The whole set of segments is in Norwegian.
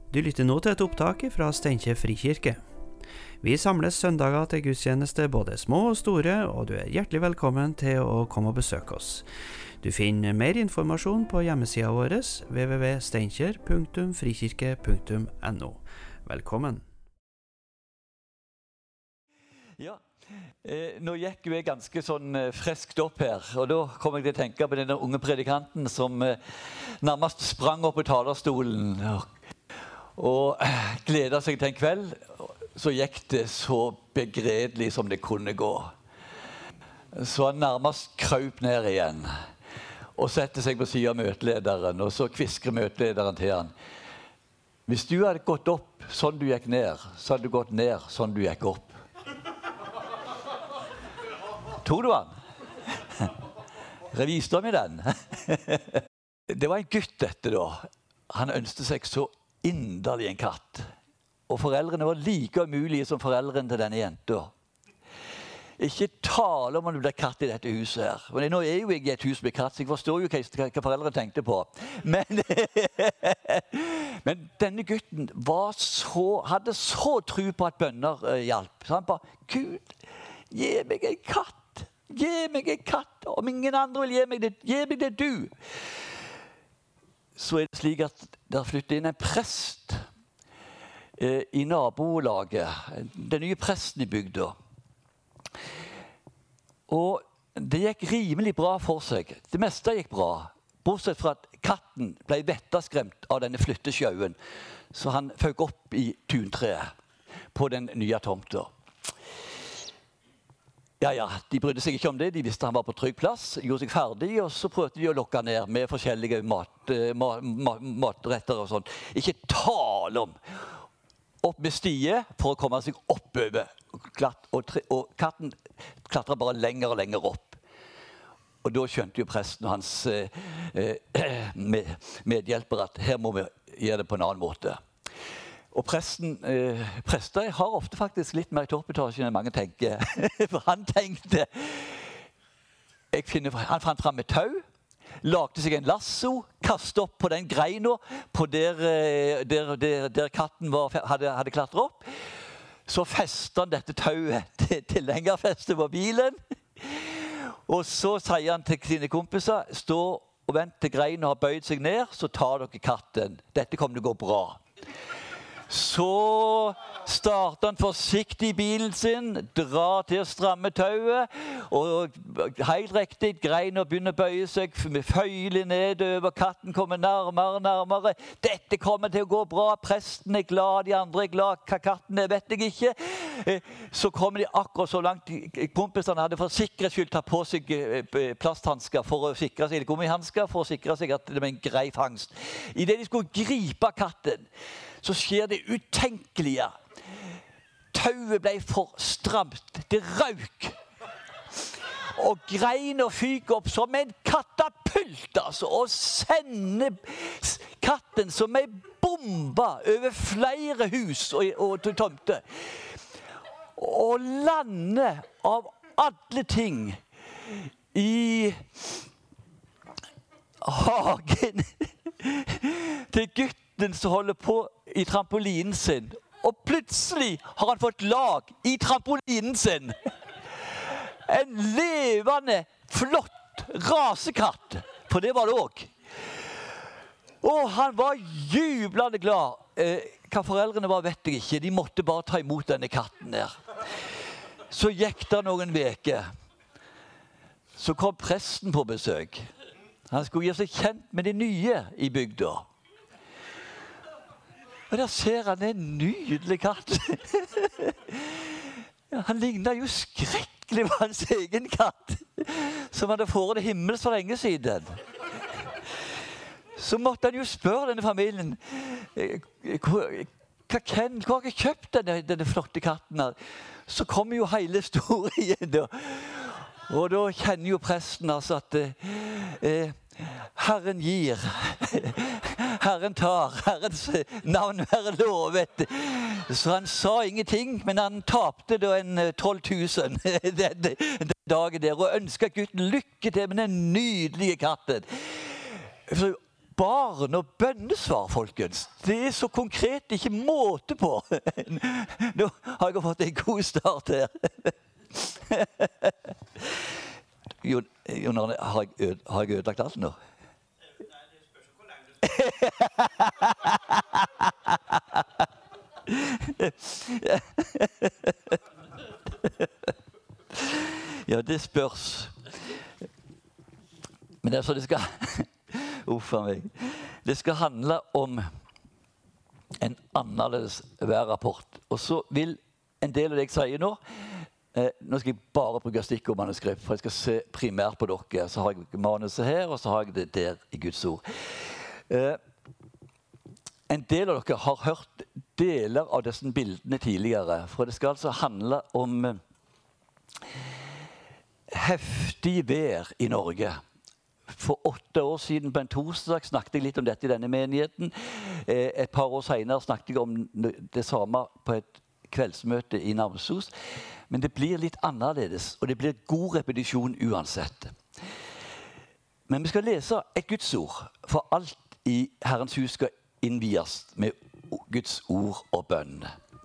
Du lytter nå til et opptak fra Steinkjer Frikirke. Vi samles søndager til gudstjeneste både små og store, og du er hjertelig velkommen til å komme og besøke oss. Du finner mer informasjon på hjemmesida vår www.steinkjer.frikirke.no. Velkommen. Ja, nå gikk jeg ganske sånn freskt opp her, og da kom jeg til å tenke på denne unge predikanten som nærmest sprang opp på talerstolen og gledet seg til en kveld. Så gikk det så begredelig som det kunne gå. Så han nærmest krøp ned igjen og setter seg på siden av møtelederen, og så kvisker møtelederen til han: hvis du hadde gått opp sånn du gikk ned, så hadde du gått ned sånn du gikk opp. Tror du han? Revisdom i den. Det var en gutt dette da. Han ønsket seg så inderlig en katt. Og foreldrene var like umulige som foreldrene til denne jenta. Ikke tale om det blir katt i dette huset her. Men nå er jo jeg i et hus med katt, så jeg forstår jo hva foreldrene tenkte på. Men denne gutten hadde så tro på at bønner hjalp. Så han bare: Gud, gi meg en katt. Gi meg en katt. Om ingen andre vil gi meg det du. Så er det slik at der flyttet inn en prest i nabolaget, den nye presten i bygda. Og det gikk rimelig bra for seg. Det meste gikk bra, bortsett fra at katten ble vettaskremt av denne flyttesjøen, så han føk opp i tuntreet på den nye tomta. Ja, de brydde seg ikke om det. De visste han var på trygg plass, gjorde seg ferdig, og så prøvde de å lokke ned med forskjellige matretter og sånt. Ikke tale om! Opp med stie for å komme seg oppover. Og katten klatret bare lenger og lenger opp. Og da skjønte jo presten og hans medhjelper at her må vi gjøre det på en annen måte. Og prester har ofte faktisk litt mer i toppetasjen enn mange tenker. For han tenkte, han fant frem et tau, lagde seg en lasso, kastet opp på den greina på der katten hadde klatret opp. Så festet han dette tauet til tilhengerfestet på bilen. Og så sier han til sine kompiser: stå og vent til greina har bøyd seg ned, så tar dere katten. Dette kommer til å gå bra. Så starter han forsiktig bilen sin, drar til å stramme tauet, og helt riktig, greina begynner å bøye seg, føyler nedover, katten kommer nærmere og nærmere. Dette kommer til å gå bra, presten er glad, de andre er glad, hva katten er vet jeg ikke. Så kommer de akkurat så langt, kompisene hadde for sikkerhets skyld tatt på seg plasthansker for å sikre seg, eller gummihansker for å sikre seg at det var en grei fangst. I det de skulle gripe katten, så skjer det utenkelige. Tauet ble for stramt. Det røyk. Og greina fyker opp som en katapult, altså, og sender katten som en bombe over flere hus og tomter. Og lander av alle ting i hagen til gutten som holder på i trampolinen sin. Og plutselig har han fått lag i trampolinen sin. En levende, flott rasekatt. For det var det også. Og han var jublende glad. Hva foreldrene var vet jeg ikke. De måtte bare ta imot denne katten der. Så gikk det noen veker. Så kom presten på besøk. Han skulle gjøre seg kjent med de nye i bygda. Og der ser han en nydelig katt. Han ligner jo skrekkelig på hans egen katt, som hadde fåret himmels for lenge siden. Så måtte han jo spørre denne familien: hvor har jeg kjøpt denne flotte katten her? Så kommer jo hele historien da. Og da kjenner jo presten altså at Herren gir, Herren tar, Herrens navn være lovet. Så han sa ingenting, men han tapte da en 12 000 den dagen der, og ønsket gutten lykke til med den nydelige katten. barn og bønnesvar, folkens. Det er så konkret, ikke måte på. Nå har jeg fått en god start her. Jon Arne, har jeg ødelagt alt nå? Nei, det spørs jo hvor lenge Ja, det spørs. Men det er så det skal Uffa meg. Det skal handle om en annerledes værrapport. Og så vil en del av det jeg sier nå, nå skal jeg bare bruke stikk og manuskript, for jeg skal se primært på dere. Så har jeg manuset her, og så har jeg det der i Guds ord. En del av dere har hørt deler av disse bildene tidligere, for det skal altså handle om heftig vær i Norge. For 8 år siden på en torsdag snakket jeg litt om dette i denne menigheten. Et par år senere snakket jeg om det samme på et kveldsmøte i Namsos. Men det blir litt annerledes, og det blir god repetisjon uansett. Men vi skal lese et Guds ord, for alt i Herrens hus skal innvies med Guds ord og bønn.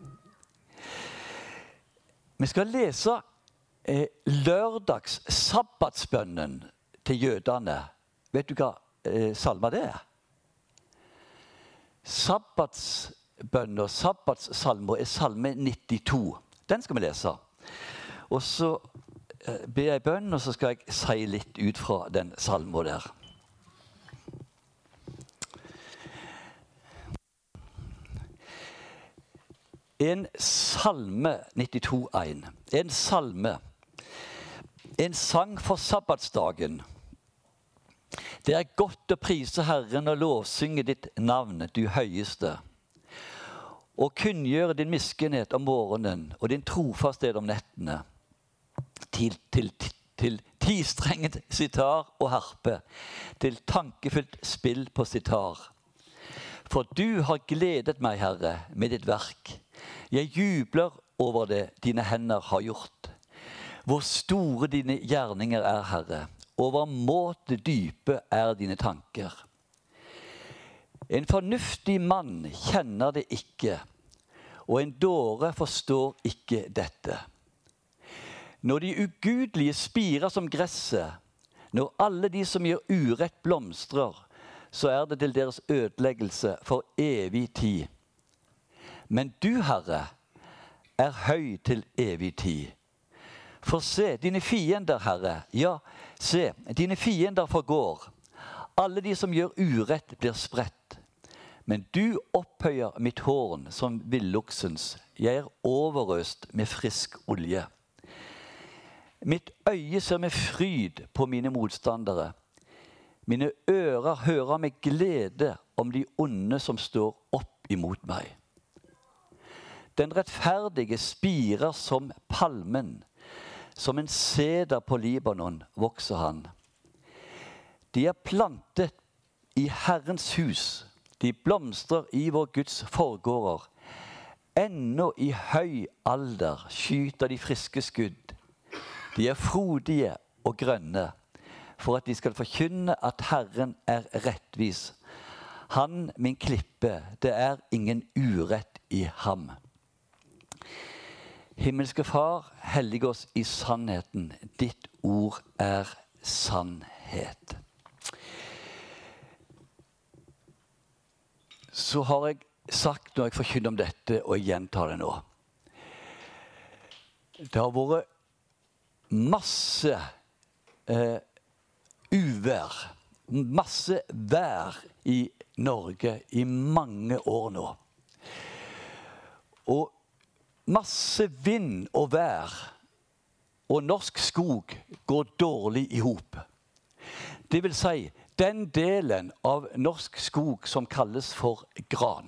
Vi skal lese lørdags sabbatsbønnen til jødene. Vet du hva salma det er? Sabbatsbønnen og sabbatssalmer er salme 92. Den skal vi lese. Og så ber jeg bønn, og så skal jeg si litt ut fra den salmen der. En salme 92:1. En salme. En sang for sabbatsdagen. Det er godt å prise Herren og lovsynge ditt navn, du høyeste. Og kunngjøre din miskunnhet om morgenen og din trofasthet om nettene. Til tidstrenget sitar og harpe, til tankefullt spill på sitar. For du har gledet meg, Herre, med ditt verk. Jeg jubler over det dine hender har gjort. Hvor store dine gjerninger er, Herre. Over måte dype er dine tanker. En fornuftig mann kjenner det ikke, og en dåre forstår ikke dette. Når de ugudelige spirer som gresset, når alle de som gjør urett blomstrer, så er det til deres ødeleggelse for evig tid. Men du, Herre, er høy til evig tid. For se, dine fiender, Herre, ja, se, dine fiender forgår. Alle de som gjør urett blir spredt. Men du opphøyer mitt horn som villoksens. Jeg er overøst med frisk olje. Mitt øye ser med fryd på mine motstandere. Mine ører hører med glede om de onde som står opp imot meg. Den rettferdige spirer som palmen. Som en seder på Libanon vokser han. De er plantet i Herrens hus. De blomstrer i vår Guds forgårder. Ennå i høy alder skyter de friske skudd. De er frodige og grønne, for at de skal forkynne at Herren er rettvis. Han, min klippe, det er ingen urett i ham. Himmelske Far, hellig oss i sannheten. Ditt ord er sannhet. Så har jeg sagt når jeg forkynner om dette, og jeg gjentar det nå. Det har vært masse uvær, masse vær i Norge i mange år nå. Og masse vind og vær, og norsk skog går dårlig i hop. Det vil si, den delen av norsk skog som kalles for gran.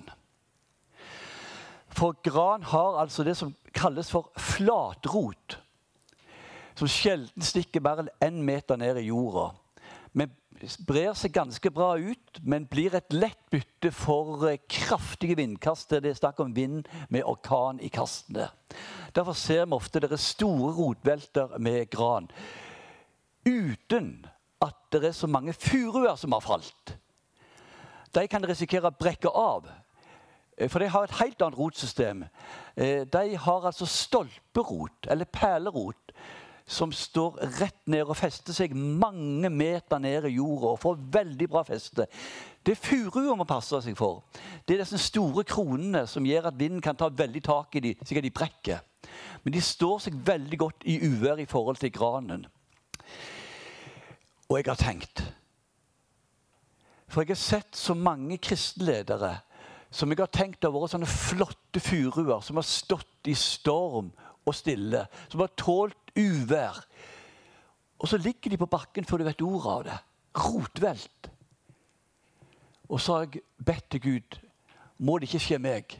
For gran har altså det som kalles for flatrot, som sjelden stikker bare 1 meter ned i jorda. Men brer seg ganske bra ut, men blir et lett bytte for kraftige vindkast. Det er snakk om vind med orkan i kastene. Derfor ser vi ofte det er store rotvelter med gran, uten at det er så mange furuer som har falt. de kan risikere å brekke av. For de har et helt annet rotsystem. De har altså stolperot, eller perlerot, som står rett ned og fester seg mange meter ned i jorda og får veldig bra feste. Det furuer må passe seg for. Det er disse store kronene som gjør at vinden kan ta veldig tak i dem, slik at de brekker. Men de står seg veldig godt i uvær i forhold til granen. Og jeg har tenkt, for jeg har sett så mange kristenledere som jeg har tenkt har vært sånne flotte furuer som har stått i storm og stille, som har tålt uvær. Og så ligger de på bakken før du vet ordet av det. Rotvelt. Og så har jeg bedt til Gud, må det ikke skje meg?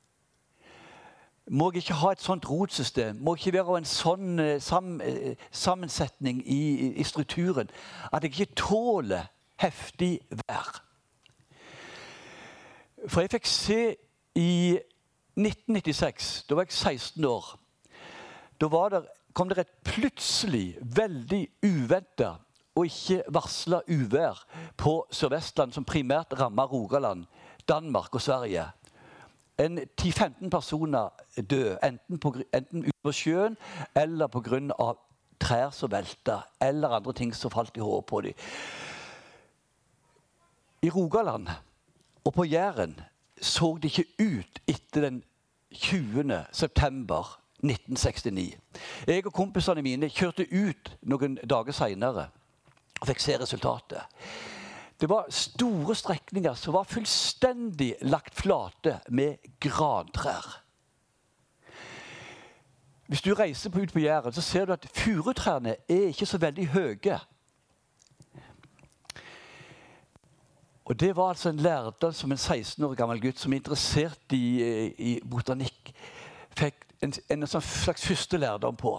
Må jeg ikke ha et sånt rotsystem? Må jeg ikke være en sånn sammensetning i strukturen at jeg ikke tåler heftig vær? For jeg fikk se i 1996, da var jeg 16 år, da kom det et plutselig, veldig uventet og ikke varslet uvær på Sør-Vestland som primært rammet Rogaland, Danmark og Sverige. 10-15 personer døde, enten ute på sjøen eller på grunn av trær som veltet, eller andre ting som falt i håret på dem. I Rogaland og på Jæren så det ikke ut etter den 20. september 1969. Jeg og kompisene mine kjørte ut noen dager senere og fikk se resultatet. Det var store strekninger som var fullstendig lagt flate med grantrær. Hvis du reiser ut på Jæren, så ser du at furutrærne er ikke så veldig høye. Og det var altså en lærdom som en 16 år gammel gutt som er interessert i botanikk, fikk en slags første lærdom på.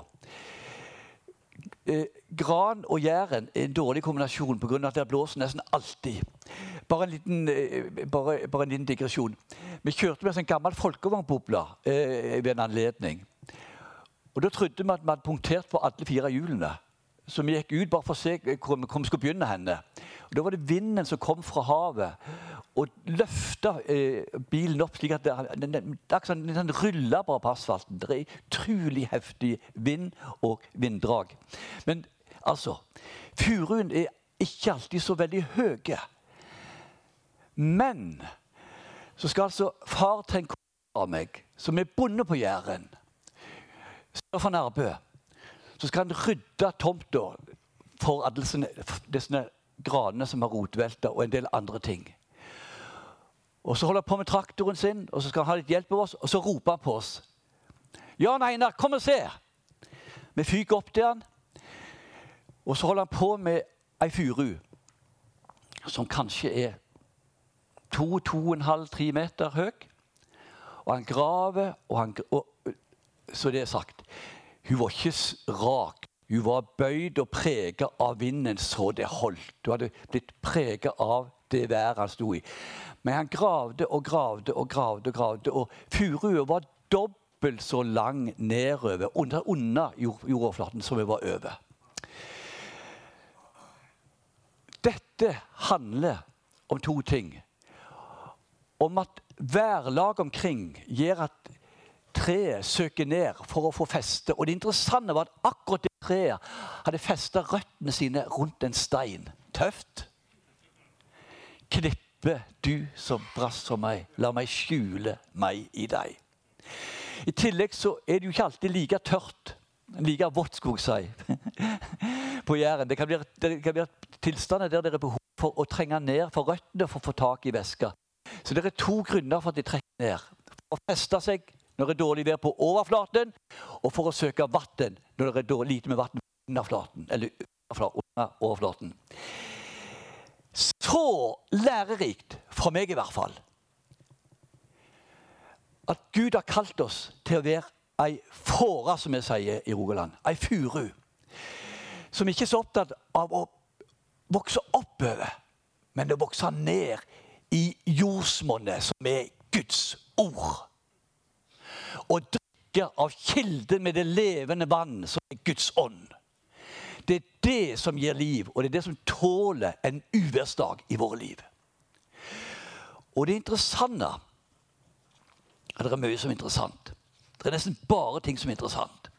Gran og Jæren er en dårlig kombinasjon på grunn av at det blåser nesten alltid. Bare en liten digresjon. Vi kjørte med en gammel folkevognbobla ved en anledning. Og da trodde vi at vi hadde punktert på alle 4 hjulene. Så vi gikk ut bare for å se hvor vi skulle begynne henne. Og da var det vinden som kom fra havet og løftet bilen opp slik at den rullet bare på asfalten. Det er utrolig heftig vind og vinddrag. Men altså, furuen er ikke alltid så veldig høye. Men så skal altså far til en kone av meg, som er bonde på Jæren, sør for Nærbø, så skal han rydde tomta for disse granene som har rotveltet og en del andre ting. Og så holder han på med traktoren sin, og så skal han ha litt hjelp av oss, og så roper han på oss. Jan Einar, kom og se! Vi fyker opp til han, og så holder han på med en furu, som kanskje er 2,5-3 meter høy. Og han graver, så det er sagt, hun var ikke rak. Hun var bøyd og preget av vinden så det holdt. Hun hadde blitt preget av det været han stod i. Men han gravde og gravde og gravde og gravde, og furuen var dobbelt så lang nedover, under jordoverflaten som vi var over. Dette handler om 2 ting. Om at værlag omkring gjør at treet søker ned for å få feste. Og det interessante var at akkurat det treet hadde festet røttene sine rundt en stein. Tøft. Klippe, du som brast som meg, la meg skjule meg i deg. I tillegg så er det jo ikke alltid like tørt, like vått skog seg på Jæren. Det kan være tilstander der det er behov for å trenge ned for røttene for å få tak i væska. Så det er 2 grunner for at de trekker ned. For å feste seg når det er dårlig vær på overflaten, og for å søke vatten når det er lite med vatten under flaten, eller under overflaten. Så lærerikt, for meg i hvert fall, at Gud har kalt oss til å være ei fåra, som jeg sier i Rogaland, ei furu, som ikke er så opptatt av å vokse oppover, men å vokse ned i jordsmonnet, som er Guds ord. Og drikke av kilden med det levende vann, som er Guds ånd. Det er det som gir liv, og det er det som tåler en uværsdag i våre liv. Og det interessante, det mye som interessant. Det nesten bare ting som interessant.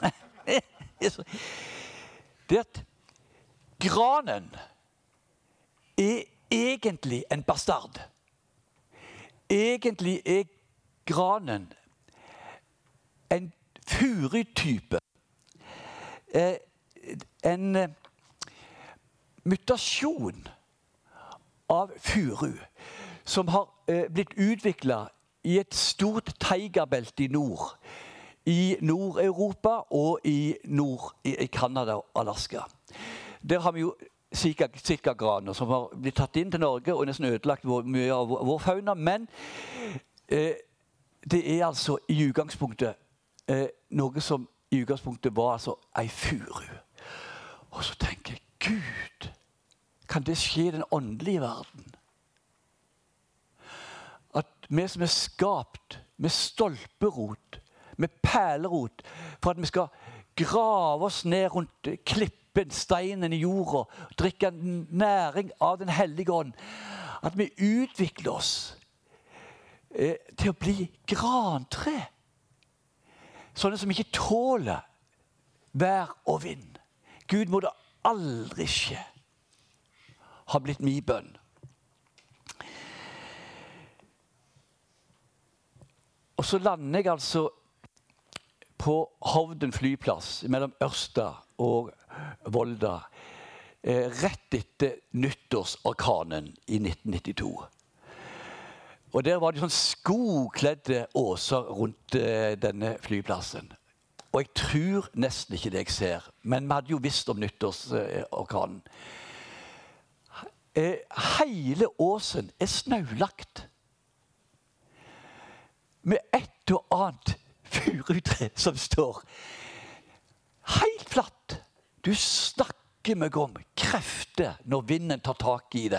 Det at granen egentlig en bastard. Egentlig granen en furutype. En mutasjon av furu som har blitt utviklet i et stort taigabelte i nord. I Nord-Europa og i Canada og Alaska. Der har vi jo sikagraner som har blitt tatt inn til Norge og nesten ødelagt mye av vår fauna. Men det altså i utgangspunktet noe som i utgangspunktet var altså ei furu. Og så tenker jeg, Gud, kan det skje i den åndelige verden? At vi som skapt med stolperot, med perlerot, for at vi skal grave oss ned rundt klippen, steinen i jorda, drikke næring av den hellige ånd, at vi utvikler oss til å bli grantre. Sånne som ikke tåler vær og vind. Gud, må det aldri skje. Har blitt min bønn. Og så lander jeg altså på Hovden flyplass mellom Ørsta og Volda rett etter nyttårsorkanen i 1992. Og der var det sånn skogkledde åser rundt denne flyplassen. Og jeg tror nesten ikke det jeg ser, men vi hadde jo visst om nyttårsorkanen. Hele åsen snaulagt. Med et og annet furutre som står helt flatt. Du snakker meg om krefter når vinden tar tak i det.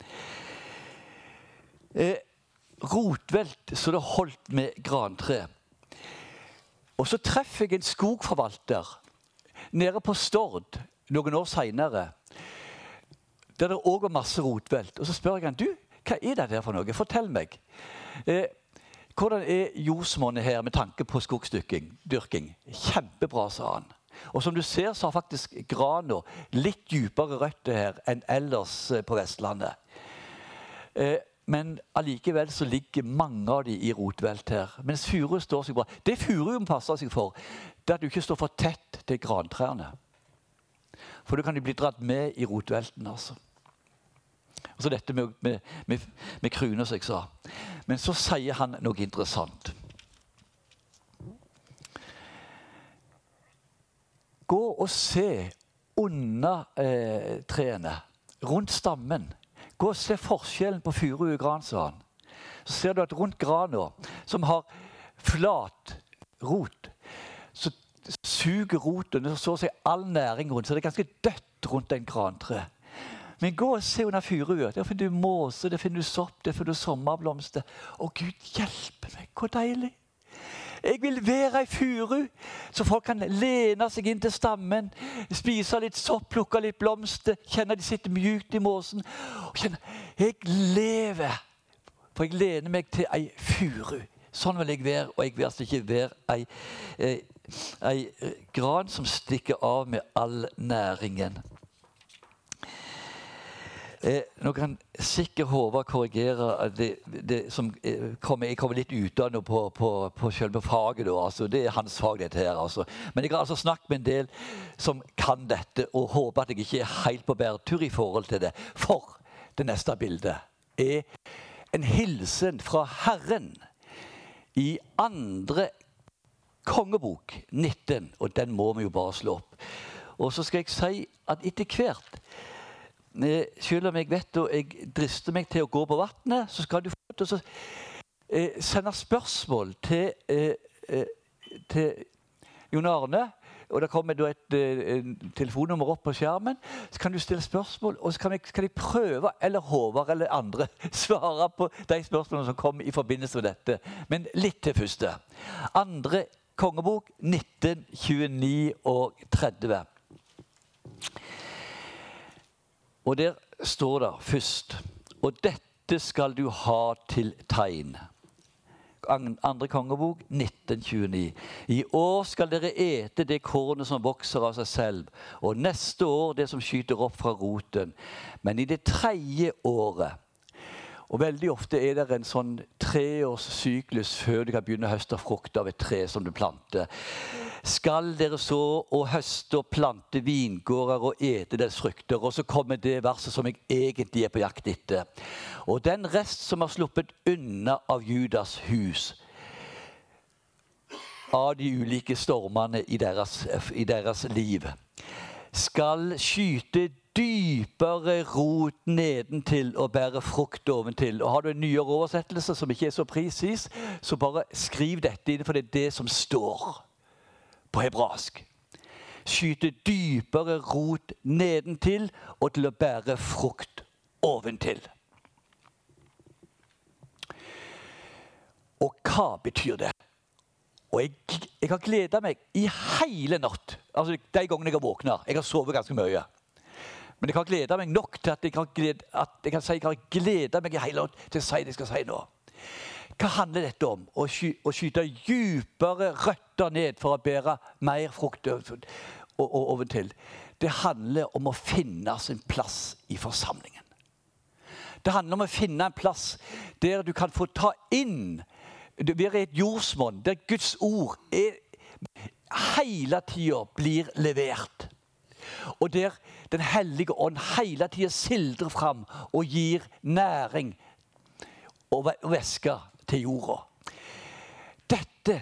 Rotvelt så det holdt med grantre. Og så treffer jeg en skogforvalter nede på Stord noen år senere, der det også var masse rotvelt. Og så spør jeg han, du, hva er det der for noe? Fortell meg. Hvordan jordsmonnet her med tanke på skogsdyrking? Kjempebra, sa han. Og som du ser, så har faktisk grana litt dypere røtter her enn ellers på Vestlandet. Men allikevel så ligger mange av de i rotvelt her. Mens furu står seg bra. Det furuen passer seg for, det er at du ikke står for tett til grantrærne. For da kan de bli dratt med i rotvelten, altså. Og så dette med kruner, som jeg sa. Men så sier han noe interessant. Gå og se under trærne, rundt stammen. Gå og se forskjellen på furu og gran, sa han. Så ser du at rundt grana, som har flat rot, så suger roten, så ser all næring rundt, så det er ganske dødt rundt en grantre. Men gå og se under furua. Der finner du måse, der finner du sopp, der finner du sommerblomster. Å Gud, hjelpe meg, hvor deilig. Jeg vil være i furu, så folk kan lene seg inn til stammen, spise litt sopp, plukke litt blomster, kjenne de sitter mjukt i måsen, og kjenne, jeg lever, for jeg lener meg til ei furu. Sånn vil jeg være, og jeg vil altså ikke være ei gran som stikker av med all næringen. Nå kan sikkert Håvard korrigere det som jeg kommer litt ut av nå på selve faget. Altså, det hans fag, dette her. Altså. Men jeg har altså snakket med en del som kan dette, og håper at jeg ikke er helt på bærtur i forhold til det. For det neste bildet en hilsen fra Herren i 2. kongebok 19, og den må vi jo bare slå opp. Og så skal jeg si at etter hvert, selv om jeg vet og jeg drister meg til å gå på vattnet, så skal du få til å sende spørsmål til Jon Arne, og da kommer da et telefonnummer opp på skjermen, så kan du stille spørsmål, og så kan de prøve, eller Håvard eller andre, svare på de spørsmålene som kommer i forbindelse med dette. Men litt til første. 2. kongebok 19, 29 og 30. Og der står det først, og dette skal du ha til tegn. Andre kongebok, 1929. I år skal dere ete det kornet som vokser av seg selv, og neste år det som skyter opp fra roten. Men i det 3. året, og veldig ofte er det en sånn 3-årssyklus før du kan begynne å høste frukt av et tre som du planter, skal dere så og høste og plante vingårder og ete dets frukter. Og så kommer det verset som jeg egentlig er på jakt etter. Og den rest som har sluppet unna av Judas hus, av de ulike stormene i deres liv, skal skyte dypere rot nedentil og bære frukt oventil. Og har du en nyere oversettelse som ikke er så presis, så bare skriv dette inn, for det er det som står på hebraisk. Skyte dypere rot nedentil og til å bære frukt oventil. Og hva betyr det? Og jeg har gledet meg i hele natt. Altså de gangene jeg har våknet. Jeg har sovet ganske mye. Men jeg har gledet meg nok til at jeg kan si jeg har gledet meg i hele natt til å si det jeg skal si nå. Hva handler dette om? Å skyte dypere røtter ned for å bære mer frukt oventil. Det handler om å finne sin plass i forsamlingen. Det handler om å finne en plass der du kan få ta inn. Vi er et jordsmonn der Guds ord hele tiden blir levert. Og der Den hellige ånd hele tiden sildrer fram og gir næring og væske til jorda. Dette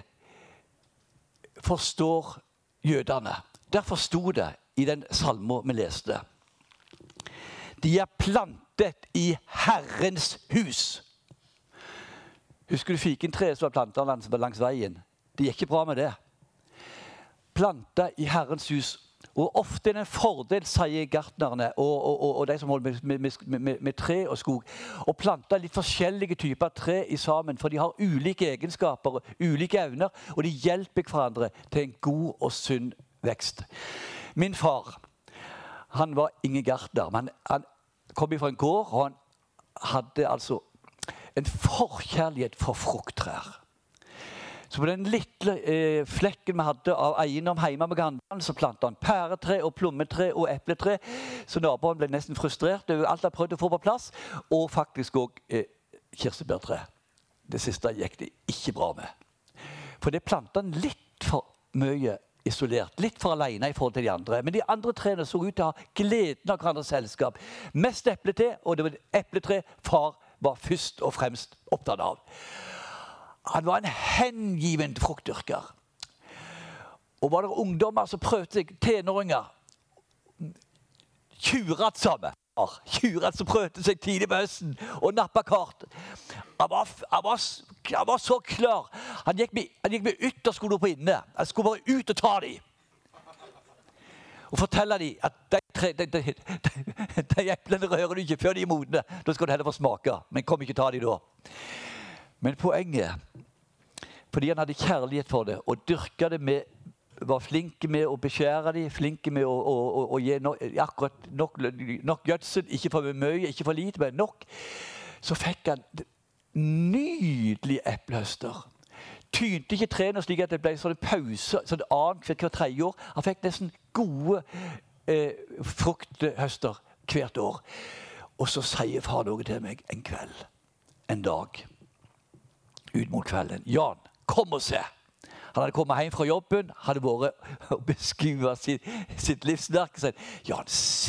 forstår jødene. Derfor stod det i den salmen vi leste. De er plantet i Herrens hus. Husker du fikentreet som var plantet langs veien? Det gikk ikke bra med det. Plantet i Herrens hus. Og ofte er det en fordel, sier gartnerne og de som holder med tre og skog, å plante litt forskjellige typer tre i sammen, for de har ulike egenskaper, ulike evner, og de hjelper hverandre til en god og sunn vekst. Min far, han var ingen gartner, men han kom fra en gård, og han hadde altså en forkjærlighet for frukttrær. Så på den lille flekken vi hadde av eiendom hjemme med Gandalen, så plantet han pæretre og plommetre og epletre. Så naboen ble nesten frustrert over alt han prøvde å få på plass. Og faktisk også kirsebærtre. Det siste gikk det ikke bra med. For det plantet han litt for mye isolert. Litt for alene i forhold til de andre. Men de andre trene så ut til å ha gleden av hverandres selskap. Mest epletre, og det var epletre far var først og fremst opptatt av. Han var en hengivende fruktdyrker. Og var det ungdommer som prøvde seg, tenåringer, tjuret sammen. Tjuret som prøvde seg tidlig på høsten og nappet kart. Han var så klar. Han gikk med ytterskoene på inne. Han skulle bare ut og ta dem. Og fortelle dem at de eplene rører du ikke før de er modne. Da skal du heller få smake, men kom ikke ta dem da. Men poenget, fordi han hadde kjærlighet for det, og dyrket det med, var flinke med å beskjære dem, flinke med å gi akkurat nok gjødsel, ikke for mye, ikke for lite, men nok, så fikk han nydelig eplehøster. Tynte ikke trene slik at det ble sånn pause, sånn hver 3 år. Han fikk nesten gode frukthøster hvert år. Og så sier far noe til meg en kveld, en dag, ut mot kvelden. Jan, kom og se. Han hadde kommet hjem fra jobben, hadde vært og beskuet sitt livsverk. Og sagt, Jan,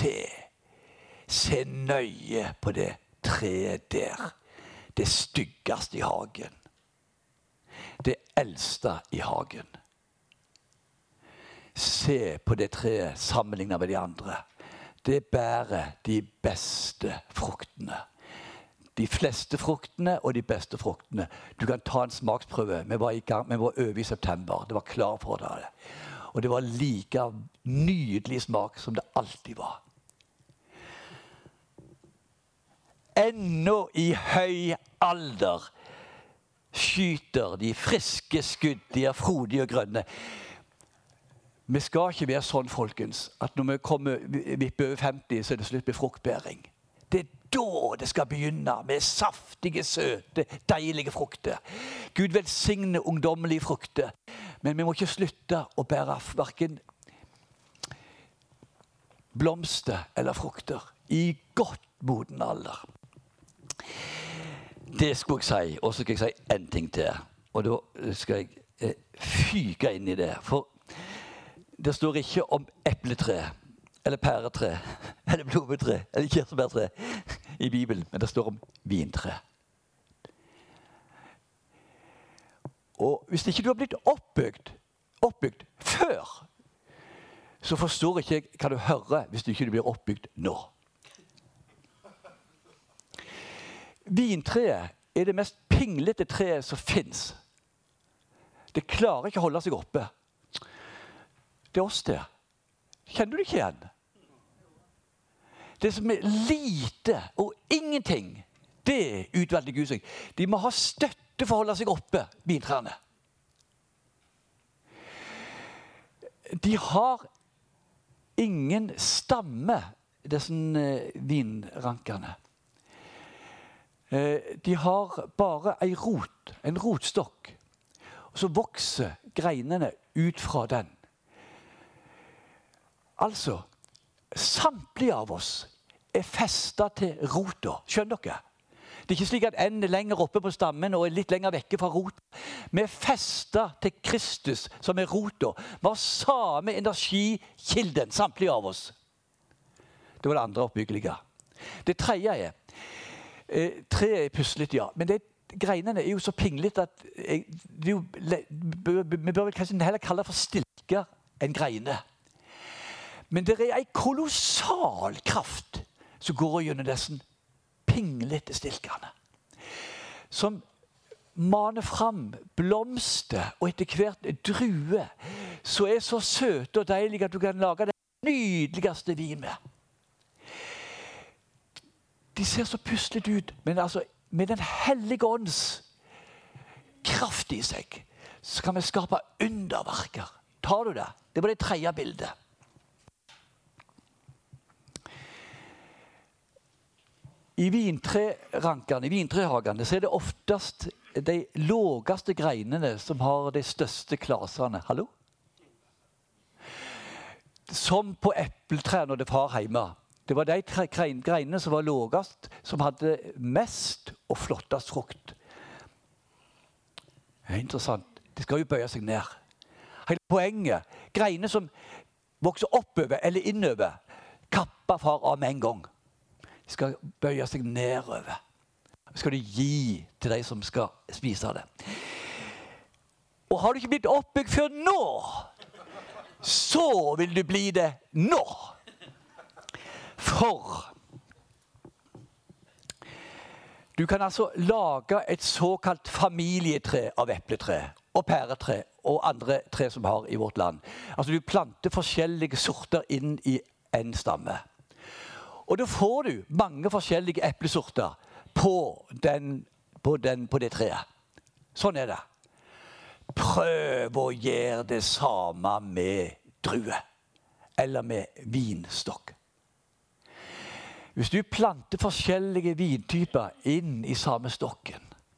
se nøye på det treet der. Det styggeste i hagen. Det eldste i hagen. Se på det treet sammenlignet med de andre. Det bærer de beste fruktene. De fleste fruktene og de beste fruktene. Du kan ta en smaksprøve. Vi var i gang, vi var over i september. Det var klar for å ta det. Og det var like nydelig smak som det alltid var. Ennå i høy alder skyter de friske skudd, de er frodige og grønne. Vi skal ikke være sånn, folkens, at når vi kommer over 50, så er det slutt med fruktbæring. Det er da det skal begynne med saftige, søte, deilige frukter. Gud velsigne ungdommelige frukter. Men vi må ikke slutte å bære hverken blomster eller frukter i godt moden alder. Det skulle jeg si, og så skal jeg si en ting til. Og da skal jeg fyke inn i det. For det står ikke om epletre, eller pæretre, eller blommetre, eller kirsebærtre i Bibelen, men det står om vintre. Og hvis ikke du har blitt oppbygd før, så forstår ikke jeg hva du hører hvis du ikke blir oppbygd nå. Vintreet er det mest pinglete treet som finnes. Det klarer ikke å holde seg oppe. Det er oss det. Kjenner du det ikke igjen? Det som er lite og ingenting, det utvalgte Gud seg. De må ha støtte for å holde seg oppe, vintrærne. De har ingen stamme, disse vinrankerne. De har bare en rotstokk, og så vokser greinene ut fra den. Altså, samtlige av oss er festet til rota. Skjønner dere? Det er ikke slik at en er lenger oppe på stammen og er litt lenger vekke fra rota. Vi er festet til Kristus, som er rota. Vi har samme energikilden, samtlige av oss. Det var det andre oppbyggelige. Det tredje er, treet er puslet, ja, men greinene er jo så pinglet at vi bør vel kanskje heller kalle det for stilker enn greiner. Men det er en kolossal kraft som går gjennom disse pinglete stilkene, som maner fram blomster og etter hvert druer, som er så søte og deilige at du kan lage den nydeligste vin med. De ser så puslet ut, men altså med den hellige ånds kraft i seg, så kan vi skape underverker. Tar du det? Det var det tredje bildet. I vintrerankene, i vintrehagene, så er det oftest de lågeste greinene som har de største klasene. Hallo? Som på epletrær når det var hjemme. Det var de greinene som var lågest, som hadde mest og flottest frukt. Det er interessant. De skal jo bøye seg ned. Hele poenget, greinene som vokser oppover eller innover, kapper far av med en gang. De skal bøye seg nedover. Det skal de gi til de som skal spise det. Og har du ikke blitt oppbygd før nå, så vil du bli det nå. For du kan altså lage et såkalt familietre av epletre og pæretre og andre tre som har i vårt land. Altså du planter forskjellige sorter inn i en stamme. Og da får du mange forskjellige eplesorter på det treet. Sånn er det. Prøv å gjøre det samme med drue, eller med vinstokk. Hvis du planter forskjellige vintyper inn i samme stokken,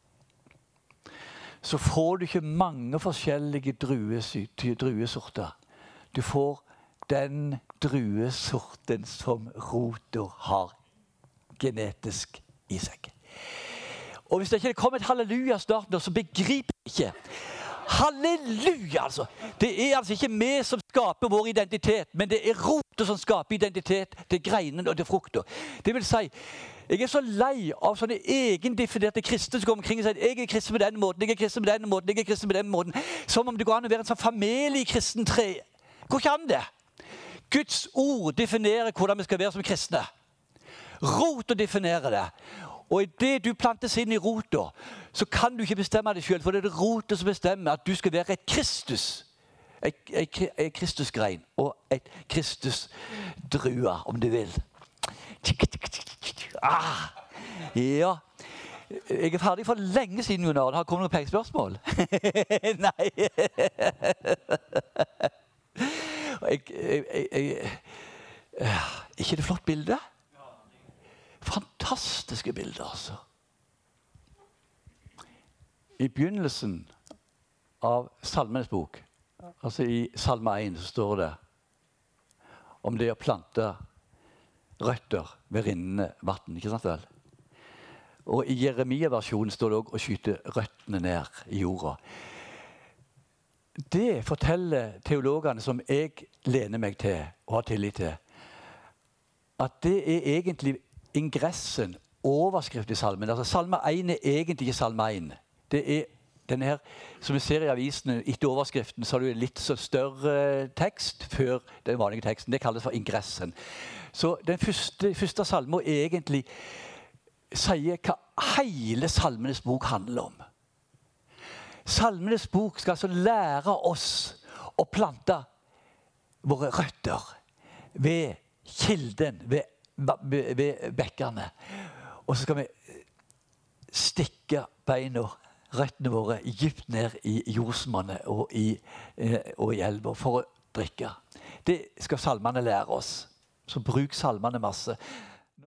så får du ikke mange forskjellige druesorter. Du får den druesorten som rota har genetisk i seg. Og hvis det ikke kommer et halleluja snart nå, så begriper jeg ikke. Halleluja, altså! Det er altså ikke vi som skaper vår identitet, men det er rota som skaper identitet til greinen og til frukta. Det vil si, jeg er så lei av sånne egendefinerte kristne som går omkring og sier jeg er kristen på denne måten, jeg er kristen på denne måten, jeg er kristen på denne måten. Som om det går an å være en sånn familiekristen tre. Går ikke an det. Guds ord definerer hvordan vi skal være som kristne. Rota definerer det. Og i det du plantes inn i rota, så kan du ikke bestemme det selv, for det er det rota som bestemmer at du skal være et Kristus. Et Kristusgrein og et Kristusdrua, om du vil. Ja. Jeg er ferdig for lenge siden, Jon Arne. Har kommet noen pengespørsmål? Nei. Ikke det flott bilde? fantastiske bilder, altså. I begynnelsen av Salmenes bok, altså i Salme 1, så står det om det å plante røtter ved rinnende vann, ikke sant vel? Og i Jeremia-versjonen står det også å skyte røttene ned i jorda. Det forteller teologene som jeg lener meg til og har tillit til, at det er egentlig ingressen, overskrift i salmen. Altså, salme 1 er egentlig ikke salme 1. Det er denne her, som vi ser i avisene, etter overskriften, så har du litt så større tekst før den vanlige teksten. Det kalles for ingressen. Så den første salmen egentlig sier hva hele Salmenes bok handler om. Salmenes bok skal altså lære oss å plante våre røtter ved kilden, ved bekkene. Og så skal vi stikke beina, røttene våre, dypt ned i jordsmonnet og i elva for å drikke. Det skal salmene lære oss. Så bruk salmene masse.